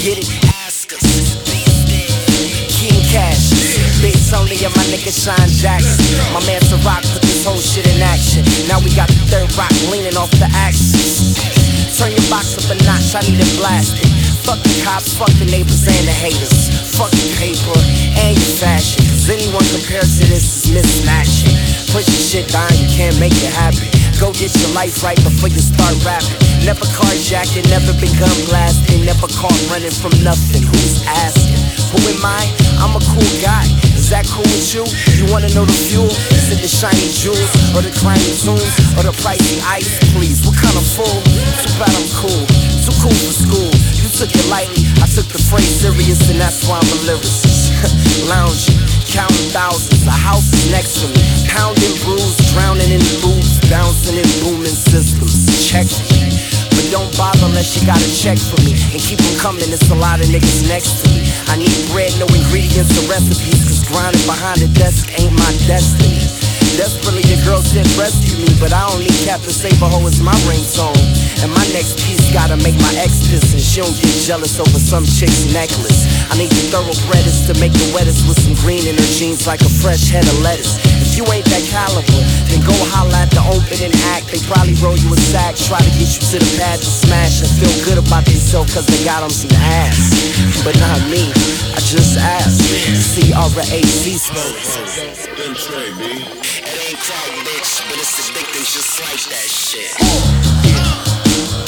get it? Ask us. King Cash, Big Tony and my nigga Sean Jackson. My man Ciroc put this whole shit in action. Now we got the third rock leaning off the axis. Turn your box up a notch, I need it blasted. Fuck the cops, fuck the neighbors and the haters. Fuck your paper and your fashion, cause anyone compared to this is mismatching. Push your shit down, you can't make it happen. Go get your life right before you start rapping. Never carjacking, never been gun blasting, never caught running from nothing. Who's asking? Who am I? I'm a cool guy. Is that cool with you? You wanna know the fuel? Is it the shiny jewels, or the grimy tunes, or the pricey ice? Please, what kind of fool? Too bad I'm cool, too cool for school. You took it lightly, I took the phrase serious, and that's why I'm a lyricist. Lounging, counting thousands, a house is next to me. Pounding brews, drowning in booze, bouncing in booming systems. Check me, but don't bother unless you got a check for me. And keep them coming, it's a lot of niggas next to me. I need bread, no ingredients or recipes, cause grinding behind the desk ain't my destiny. Desperately, your girl said rescue me, but I don't need Captain Saberho as my ringtone. And my next piece gotta make my ex piss, and she don't get jealous over some chick's necklace. I need the thoroughbredest to make the wettest with some green in her jeans like a fresh head of lettuce. If you ain't that caliber, then go holla at the opening act. They probably roll you a sack, try to get you to the pad to smash and feel good about themselves cause they got them some ass. But not me, I just asked. C-R-A-C spells. It ain't crowd, bitch, but it's addicting just like that shit.